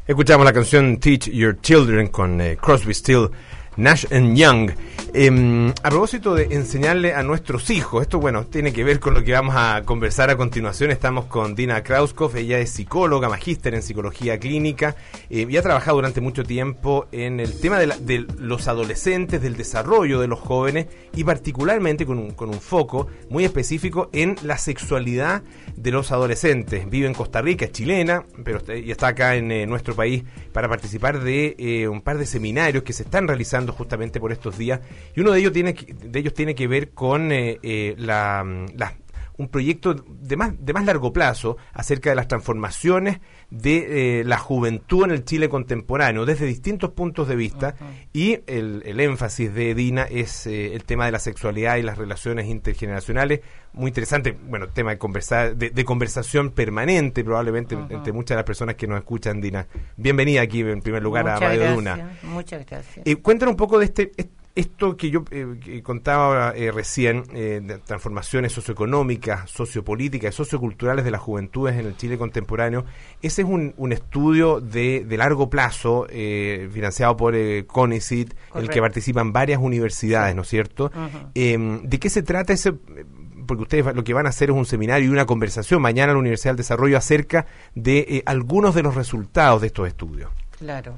Escuchamos la canción Teach Your Children con eh, Crosby, Still, Nash and Young. Eh, a propósito de enseñarle a nuestros hijos, esto bueno, tiene que ver con lo que vamos a conversar a continuación. Estamos con Dina Krauskopf, ella es psicóloga, magíster en psicología clínica eh, y ha trabajado durante mucho tiempo en el tema de, la, de los adolescentes, del desarrollo de los jóvenes y particularmente con un, con un foco muy específico en la sexualidad de los adolescentes. Vive en Costa Rica, es chilena, pero está, y está acá en eh, nuestro país para participar de eh, un par de seminarios que se están realizando justamente por estos días, y uno de ellos tiene que, de ellos tiene que ver con eh, eh, la, la, un proyecto de más, de más largo plazo acerca de las transformaciones de eh, la juventud en el Chile contemporáneo desde distintos puntos de vista. Uh-huh. Y el, el énfasis de Dina es eh, el tema de la sexualidad y las relaciones intergeneracionales. Muy interesante, bueno, tema de conversar, de, de conversación permanente probablemente uh-huh. entre muchas de las personas que nos escuchan. Dina, bienvenida aquí en primer lugar muchas a Radio gracias, Duna. Muchas gracias. Eh, cuéntanos un poco de este, este esto que yo eh, que contaba eh, recién, eh, de transformaciones socioeconómicas, sociopolíticas y socioculturales de las juventudes en el Chile contemporáneo. Ese es un, un estudio de, de largo plazo, eh, financiado por eh, CONICYT, en el que participan varias universidades, ¿no es cierto? Uh-huh. Eh, ¿De qué se trata ese? Porque ustedes lo que van a hacer es un seminario y una conversación mañana en la Universidad del Desarrollo acerca de eh, algunos de los resultados de estos estudios. Claro.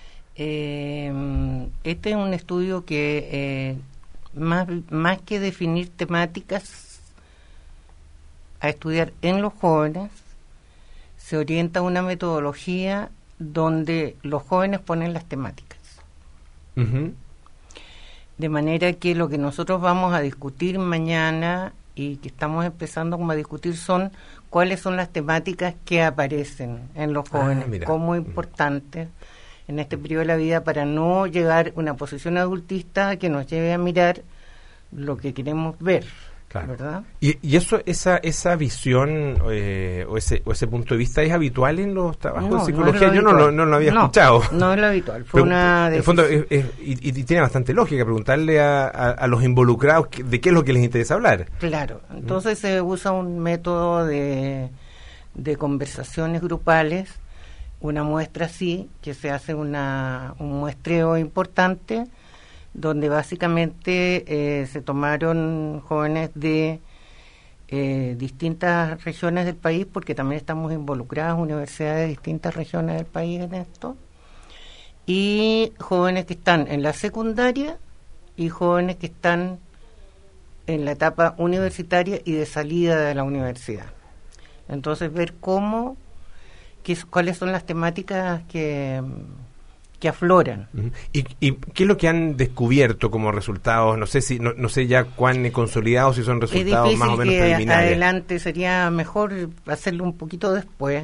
Eh, este es un estudio que eh, más, más que definir temáticas a estudiar en los jóvenes, se orienta a una metodología donde los jóvenes ponen las temáticas. Uh-huh. De manera que lo que nosotros vamos a discutir mañana y que estamos empezando como a discutir son cuáles son las temáticas que aparecen en los jóvenes ah, como importantes en este periodo de la vida, para no llegar a una posición adultista que nos lleve a mirar lo que queremos ver, claro. ¿Verdad? Y, y eso, esa esa visión eh, o ese o ese punto de vista es habitual en los trabajos no, de psicología. No Yo no lo, no lo había no, escuchado. No es lo habitual. Fue Pero, una en el fondo es, es, y, y tiene bastante lógica preguntarle a, a, a los involucrados de qué es lo que les interesa hablar. Claro. Entonces ¿Mm? se usa un método de de conversaciones grupales. Una muestra así, que se hace una, un muestreo importante, donde básicamente eh, se tomaron jóvenes de eh, distintas regiones del país, porque también estamos involucradas universidades de distintas regiones del país en esto, y jóvenes que están en la secundaria y jóvenes que están en la etapa universitaria y de salida de la universidad. Entonces, ver cómo... ¿Qué, ¿Cuáles son las temáticas que, que afloran? Uh-huh. ¿Y, ¿Y qué es lo que han descubierto como resultados? No sé si no, no sé ya cuán consolidados, si son resultados más o menos preliminares. Adelante sería mejor hacerlo un poquito después,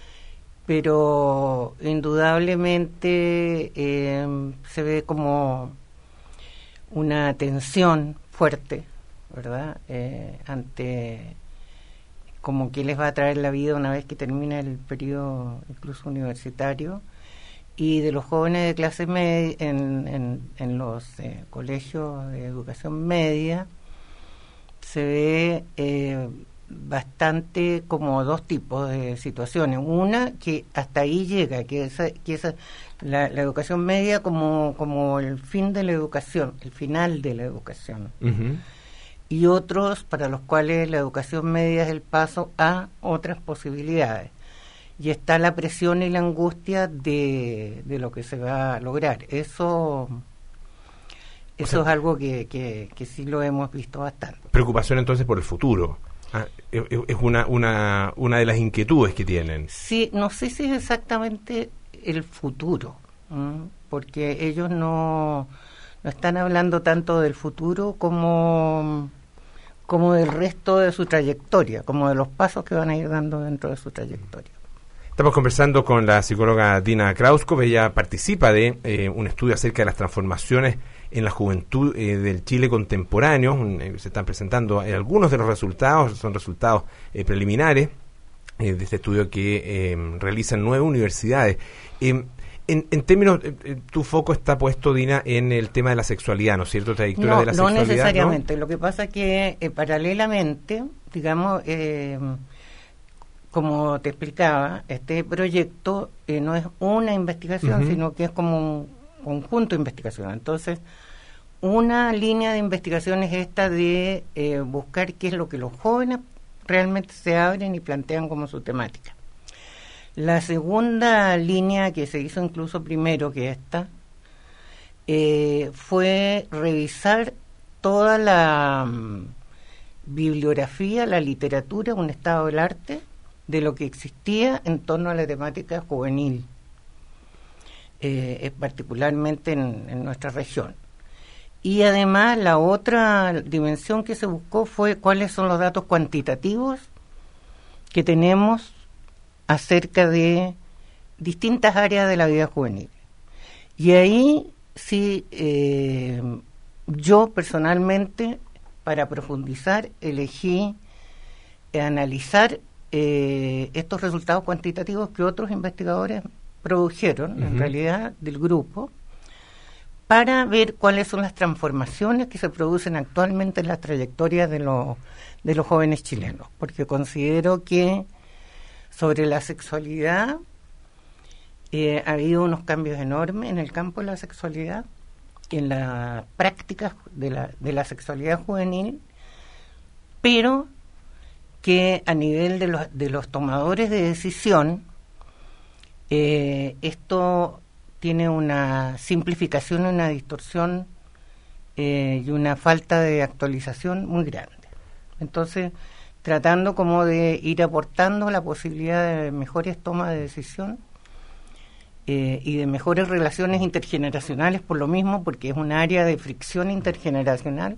pero indudablemente eh, se ve como una tensión fuerte, ¿verdad? Eh, ante... como que les va a traer la vida una vez que termina el periodo incluso universitario, y de los jóvenes de clase media en, en, en los eh, colegios de educación media se ve eh, bastante como dos tipos de situaciones. Una que hasta ahí llega, que esa, que esa la, la educación media como, como el fin de la educación, el final de la educación. Uh-huh. Y otros para los cuales la educación media es el paso a otras posibilidades. Y está la presión y la angustia de, de lo que se va a lograr. Eso eso o sea, es algo que, que, que sí lo hemos visto bastante. Preocupación entonces por el futuro. Ah, es es una, una, una de las inquietudes que tienen. Sí, no sé si es exactamente el futuro, ¿m? Porque ellos no, no están hablando tanto del futuro como... como del resto de su trayectoria, como de los pasos que van a ir dando dentro de su trayectoria. Estamos conversando con la psicóloga Dina Krauskopf. Ella participa de eh, un estudio acerca de las transformaciones en la juventud eh, del Chile contemporáneo. Un, eh, se están presentando eh, algunos de los resultados, son resultados eh, preliminares eh, de este estudio que eh, realizan nueve universidades. Eh, En, en términos, eh, tu foco está puesto, Dina, en el tema de la sexualidad, ¿no es cierto? Trayectoria no, de la no sexualidad. Necesariamente. ¿No? Lo que pasa es que eh, paralelamente, digamos, eh, como te explicaba, este proyecto eh, no es una investigación, uh-huh. sino que es como un conjunto de investigación. Entonces, una línea de investigación es esta de eh, buscar qué es lo que los jóvenes realmente se abren y plantean como su temática. La segunda línea, que se hizo incluso primero que esta, eh, fue revisar toda la um, bibliografía, la literatura, un estado del arte, de lo que existía en torno a la temática juvenil, eh, particularmente en, en nuestra región. Y además la otra dimensión que se buscó fue cuáles son los datos cuantitativos que tenemos acerca de distintas áreas de la vida juvenil. Y ahí sí, eh, yo personalmente, para profundizar, elegí eh, analizar eh, estos resultados cuantitativos que otros investigadores produjeron, uh-huh. en realidad, del grupo, para ver cuáles son las transformaciones que se producen actualmente en las trayectorias de los, de los jóvenes chilenos, porque considero que sobre la sexualidad eh, ha habido unos cambios enormes en el campo de la sexualidad, en las prácticas de la, de la sexualidad juvenil, pero que a nivel de los, de los tomadores de decisión, eh, esto tiene una simplificación, una distorsión eh, y una falta de actualización muy grande. Entonces, tratando como de ir aportando la posibilidad de mejores tomas de decisión eh, y de mejores relaciones intergeneracionales, por lo mismo, porque es un área de fricción intergeneracional,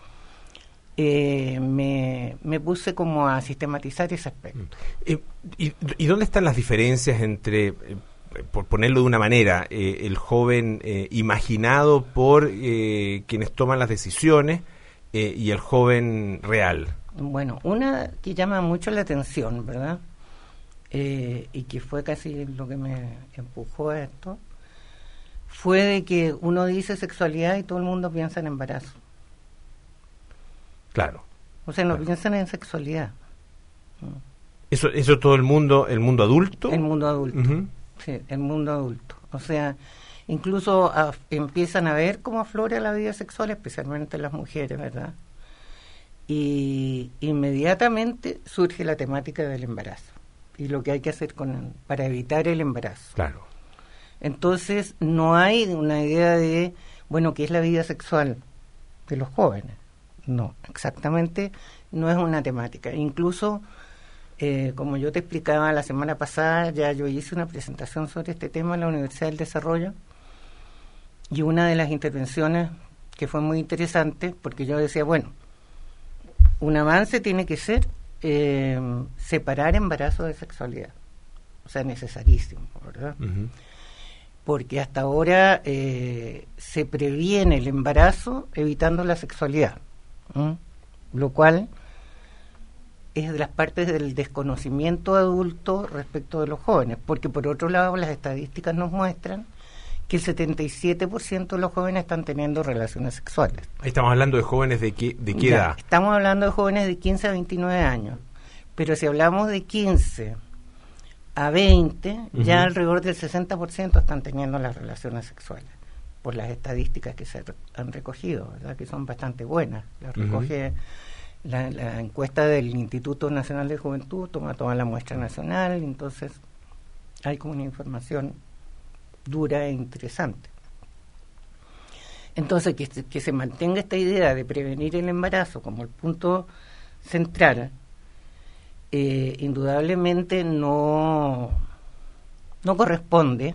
eh, me, me puse como a sistematizar ese aspecto. Eh, y, ¿Y dónde están las diferencias entre... Eh, por ponerlo de una manera, eh, el joven eh, imaginado por eh, quienes toman las decisiones eh, y el joven real? Bueno, una que llama mucho la atención, ¿verdad? Eh, y que fue casi lo que me empujó a esto, fue de que uno dice sexualidad y todo el mundo piensa en embarazo. Claro. O sea, no claro. piensan en sexualidad. ¿Eso eso todo el mundo, el mundo adulto? El mundo adulto. Uh-huh. Sí, el mundo adulto. O sea, incluso a, empiezan a ver cómo aflora la vida sexual, especialmente las mujeres, ¿verdad? Y inmediatamente surge la temática del embarazo y lo que hay que hacer con para evitar el embarazo. Claro. Entonces, no hay una idea de, bueno, ¿qué es la vida sexual de los jóvenes? No, exactamente no es una temática. Incluso... Eh, como yo te explicaba la semana pasada, ya yo hice una presentación sobre este tema en la Universidad del Desarrollo, y una de las intervenciones que fue muy interesante, porque yo decía, bueno, un avance tiene que ser eh, separar embarazo de sexualidad, o sea, necesarísimo, ¿verdad? Uh-huh. Porque hasta ahora eh, se previene el embarazo evitando la sexualidad, ¿eh? Lo cual es de las partes del desconocimiento adulto respecto de los jóvenes, porque por otro lado las estadísticas nos muestran que el setenta y siete por ciento de los jóvenes están teniendo relaciones sexuales. Ahí estamos hablando de jóvenes de qué, de qué edad. Ya, estamos hablando de jóvenes de quince a veintinueve años, pero si hablamos de quince a veinte, uh-huh. ya alrededor del sesenta por ciento están teniendo las relaciones sexuales, por las estadísticas que se han recogido, ¿verdad? Que son bastante buenas. Las recoge... Uh-huh. La, la encuesta del Instituto Nacional de Juventud toma toda la muestra nacional, entonces hay como una información dura e interesante. Entonces, que, que se mantenga esta idea de prevenir el embarazo como el punto central, eh, indudablemente no, no corresponde,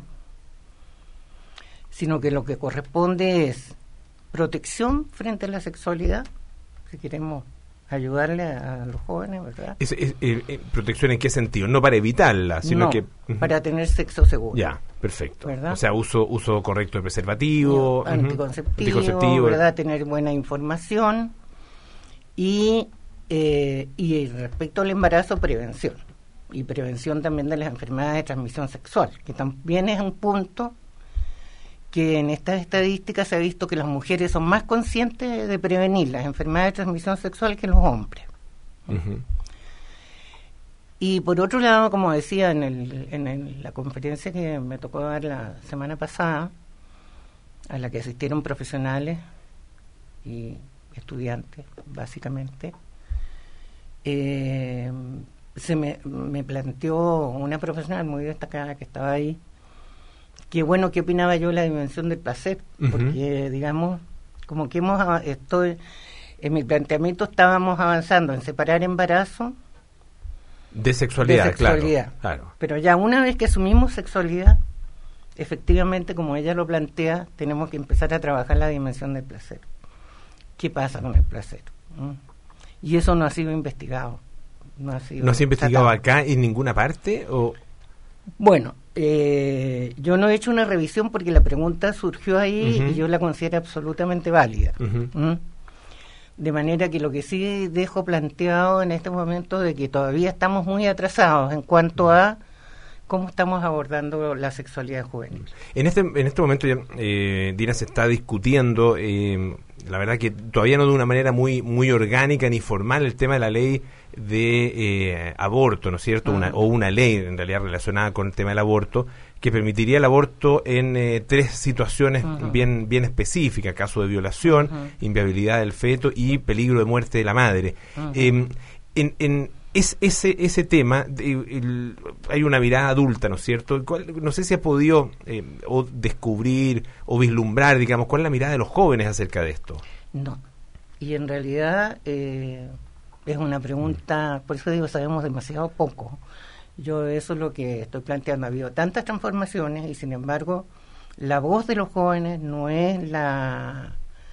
sino que lo que corresponde es protección frente a la sexualidad, si queremos ayudarle a los jóvenes, ¿verdad? Es, es, eh, ¿Protección en qué sentido? No para evitarla, sino no, que... Uh-huh. para tener sexo seguro. Ya, perfecto. ¿Verdad? O sea, uso uso correcto de preservativo. No, anticonceptivo, uh-huh. anticonceptivo, ¿verdad? Tener buena información y, eh, y respecto al embarazo, prevención. Y prevención también de las enfermedades de transmisión sexual, que también es un punto que en estas estadísticas se ha visto que las mujeres son más conscientes de prevenir las enfermedades de transmisión sexual que los hombres. Uh-huh. Y por otro lado, como decía en, el, en el, la conferencia que me tocó dar la semana pasada, a la que asistieron profesionales y estudiantes, básicamente, eh, se me, me planteó una profesional muy destacada que estaba ahí, que bueno, ¿qué opinaba yo de la dimensión del placer? Uh-huh. Porque, digamos, como que hemos, estoy, en mi planteamiento estábamos avanzando en separar embarazo de sexualidad, de sexualidad. Claro, claro. Pero ya una vez que asumimos sexualidad, efectivamente, como ella lo plantea, tenemos que empezar a trabajar la dimensión del placer. ¿Qué pasa con el placer? ¿Mm? Y eso no ha sido investigado. No ha sido, ¿No ha sido investigado tratado. acá en ninguna parte? O Bueno, eh, yo no he hecho una revisión porque la pregunta surgió ahí uh-huh. y yo la considero absolutamente válida. Uh-huh. ¿Mm? De manera que lo que sí dejo planteado en este momento de que todavía estamos muy atrasados en cuanto a cómo estamos abordando la sexualidad juvenil. En este en este momento ya, eh, Dina, se está discutiendo, eh, la verdad que todavía no de una manera muy muy orgánica ni formal, el tema de la ley de eh, aborto, ¿no es cierto? Uh-huh. Una, o una ley en realidad relacionada con el tema del aborto, que permitiría el aborto en eh, tres situaciones uh-huh. bien bien específicas: caso de violación, uh-huh. inviabilidad del feto y peligro de muerte de la madre. Uh-huh. Eh, en, en es ese ese tema, el, el, hay una mirada adulta, ¿no es cierto? ¿Cuál, no sé si ha podido eh, o descubrir o vislumbrar, digamos, cuál es la mirada de los jóvenes acerca de esto. No, y en realidad eh, es una pregunta, por eso digo, sabemos demasiado poco. Yo eso es lo que estoy planteando. Ha habido tantas transformaciones y sin embargo la voz de los jóvenes no es la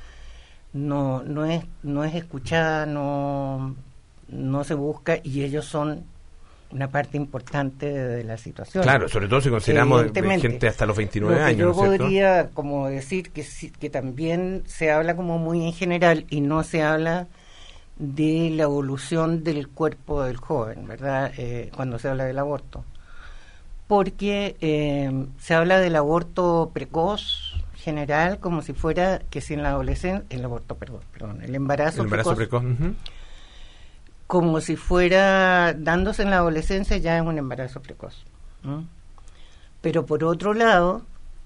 no no es no es escuchada, no no se busca, y ellos son una parte importante de, de la situación. Claro, sobre todo si consideramos gente hasta los veintinueve años. Yo ¿no podría como decir que que también se habla como muy en general y no se habla de la evolución del cuerpo del joven, ¿verdad? Eh, cuando se habla del aborto. Porque eh, se habla del aborto precoz general como si fuera que si en la adolescencia, el aborto, perdón, perdón, el embarazo, el embarazo precoz, precoz. Uh-huh. como si fuera dándose en la adolescencia ya es un embarazo precoz. ¿no? Pero por otro lado,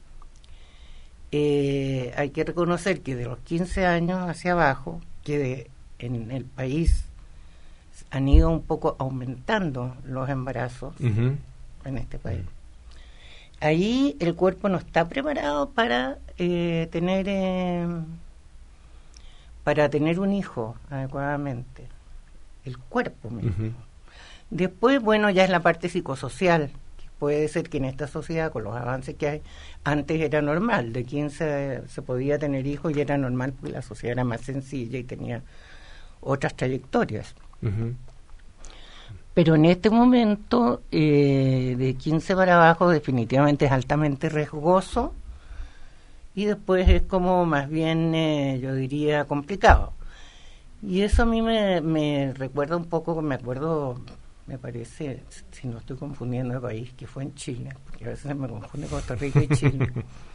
eh, hay que reconocer que de los quince años hacia abajo, que de, en el país han ido un poco aumentando los embarazos uh-huh. en este país. Ahí el cuerpo no está preparado para eh, tener eh, para tener un hijo adecuadamente. El cuerpo mismo. Uh-huh. Después, bueno, ya es la parte psicosocial, que puede ser que en esta sociedad, con los avances que hay, antes era normal, de quince se podía tener hijos y era normal porque la sociedad era más sencilla y tenía otras trayectorias. Uh-huh. Pero en este momento, eh, de quince para abajo, definitivamente es altamente riesgoso y después es como más bien, eh, yo diría, complicado. Y eso a mí me, me recuerda un poco, me acuerdo, me parece, si no estoy confundiendo el país, que fue en Chile, porque a veces me confunde Costa Rica y Chile,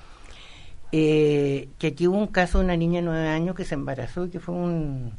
eh, que aquí hubo un caso de una niña de nueve años que se embarazó y que fue un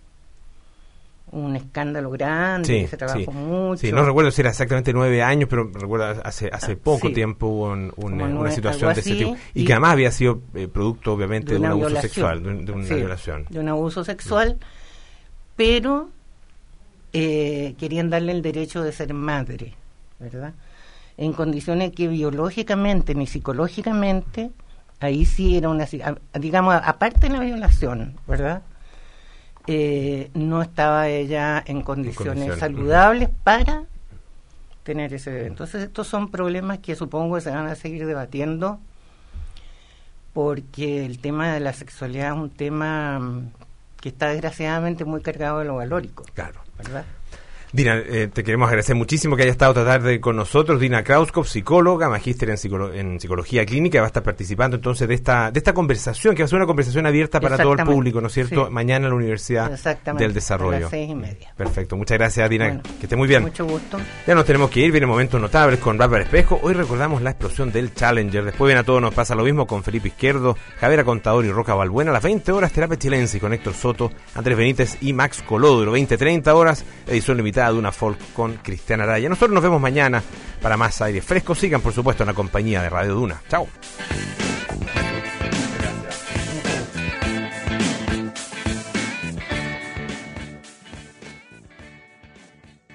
un escándalo grande, sí, que se trabajó sí, mucho. Sí, no recuerdo si era exactamente nueve años, pero recuerdo hace hace ah, poco sí. tiempo hubo un, un, una nueve, situación de ese tipo. Y, y que además había sido eh, producto, obviamente, de, de un abuso violación. sexual, de, de una sí, violación. De un abuso sexual, sí. pero eh, querían darle el derecho de ser madre, ¿verdad? En condiciones que biológicamente ni psicológicamente, ahí sí era una, digamos, aparte de la violación, ¿verdad? Eh, no estaba ella en condiciones, en condiciones saludables uh-huh. para tener ese bebé. Entonces estos son problemas que supongo que se van a seguir debatiendo porque el tema de la sexualidad es un tema que está desgraciadamente muy cargado de lo valórico. Claro. ¿Verdad? Dina, eh, te queremos agradecer muchísimo que haya estado esta tarde con nosotros. Dina Krauskopf, psicóloga, magíster en, psicolo- en psicología clínica, va a estar participando entonces de esta de esta conversación, que va a ser una conversación abierta para todo el público, ¿no es cierto? Sí. Mañana en la Universidad del Desarrollo. A las seis y media. Perfecto, muchas gracias, Dina, bueno, que esté muy bien. Mucho gusto. Ya nos tenemos que ir, vienen momentos notables con Bárbara Espejo. Hoy recordamos la explosión del Challenger. Después viene a todos nos pasa lo mismo con Felipe Izquierdo, Javiera Contador y Roca Balbuena. A las veinte horas, Terapia Chilense con Héctor Soto, Andrés Benítez y Max Colodro. veinte treinta horas, edición limitada entrada de una folk con Cristian Araya. Nosotros nos vemos mañana para más aire fresco. Sigan, por supuesto, en la compañía de Radio Duna. Chao.